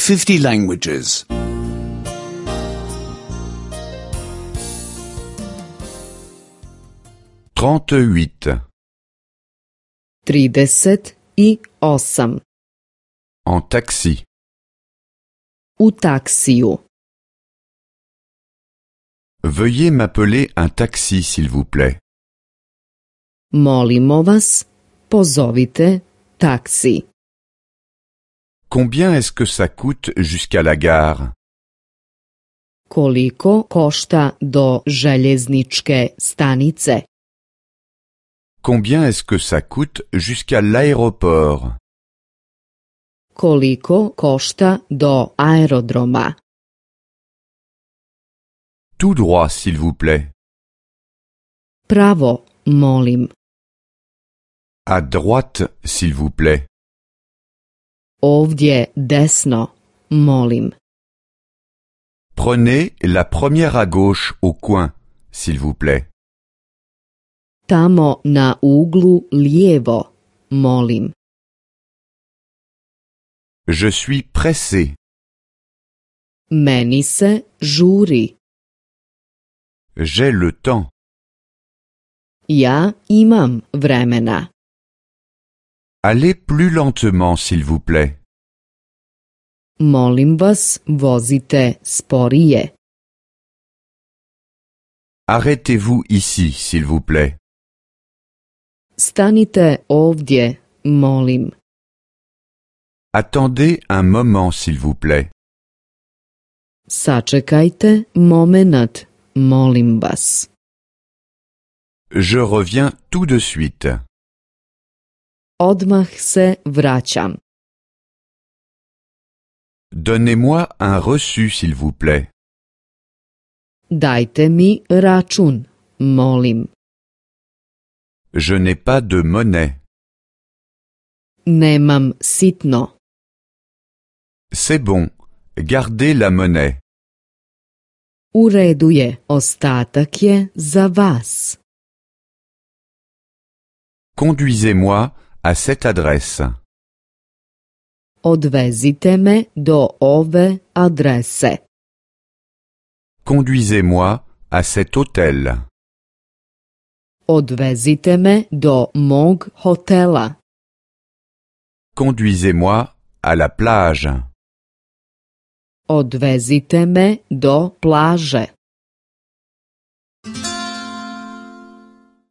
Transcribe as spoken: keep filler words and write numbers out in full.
fifty languages. trente-huit. trideset osam. En taxi. U taksiju. Veuillez m'appeler un taxi, s'il vous plaît. Molimo vas, pozovite taksi. Combien est-ce que ça coûte jusqu'à la gare? Koliko košta do željezničke stanice? Combien est-ce que ça coûte jusqu'à l'aéroport? Koliko košta do aerodroma? Tout droit, s'il vous plaît. Pravo, molim. À droite, s'il vous plaît. Ovdje desno, molim. Prenez la première à gauche au coin, s'il vous plaît. Tamo na uglu lijevo, molim. Je suis pressé. Meni se žuri. J'ai le temps. Ja imam vremena. Allez plus lentement, s'il vous plaît. Molim vas, vozite sporije. Arrêtez-vous ici, s'il vous plaît. Stanite ovdje, molim. Attendez un moment, s'il vous plaît. Sačekajte momenat, molim vas. Je reviens tout de suite. Odmah se vraćam. Donnez-moi un reçu, s'il vous plaît. Dajte mi račun, molim. Je n'ai pas de monnaie. Nemam sitno. C'est bon, gardez la monnaie. U redu je, ostatak je za vas. Conduisez-moi à cette adresse. Odvezite me do ove adrese. Conduisez-moi à cet hôtel. Odvezite me do mog hotela. Conduisez-moi à la plage. Odvezite me do plaže.